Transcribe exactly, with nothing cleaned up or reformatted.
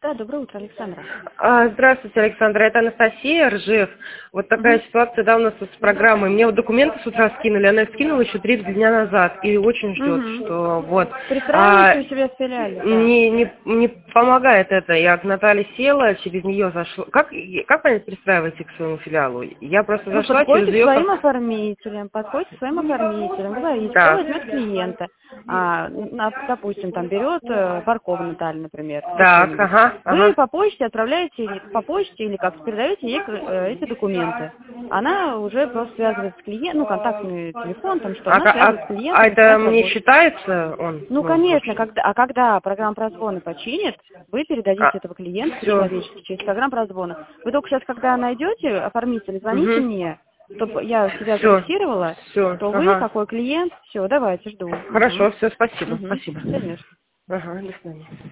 Да, доброе утро, Александра. А, Здравствуйте, Александра, это Анастасия Ржев. Вот такая Мгм. ситуация, да, у нас тут с программой. Мне вот документы с утра скинули, она их скинула еще три дня назад и очень ждет, Мгм. что вот. Пристраиваете А, у себя в филиале, да. не, не, не помогает это. Я к Наталье села, через нее зашла. Как, как понять, пристраиваете к своему филиалу? Я просто Вы зашла через подходите к ее... своим оформителям, подходите к своим оформителям, говорите, кто Так, возьмет клиента. А, на- допустим, там берет э, Баркова Наталья, например, так, какую-нибудь. ага, Вы ага. по почте отправляете, или по почте или как-то передаете ей э, эти документы. Она уже просто связывается с клиентом, ну, контактный телефон, там что, А, она ка- связывается с а, а клиентом, это начинает мне работать. считается он? Ну, Ну, конечно, вообще. когда, а когда программа прозвона починит, вы А, передадите этого клиента все. по-человечески через программу прозвона. Вы только сейчас, когда найдете оформителя, звоните Угу. мне, чтобы я себя Все. зафиксировала, Все. что вы Ага. такой клиент. Все, давайте, жду. Угу. Хорошо, все, спасибо. Угу. Спасибо. Конечно. Ага, до свидания.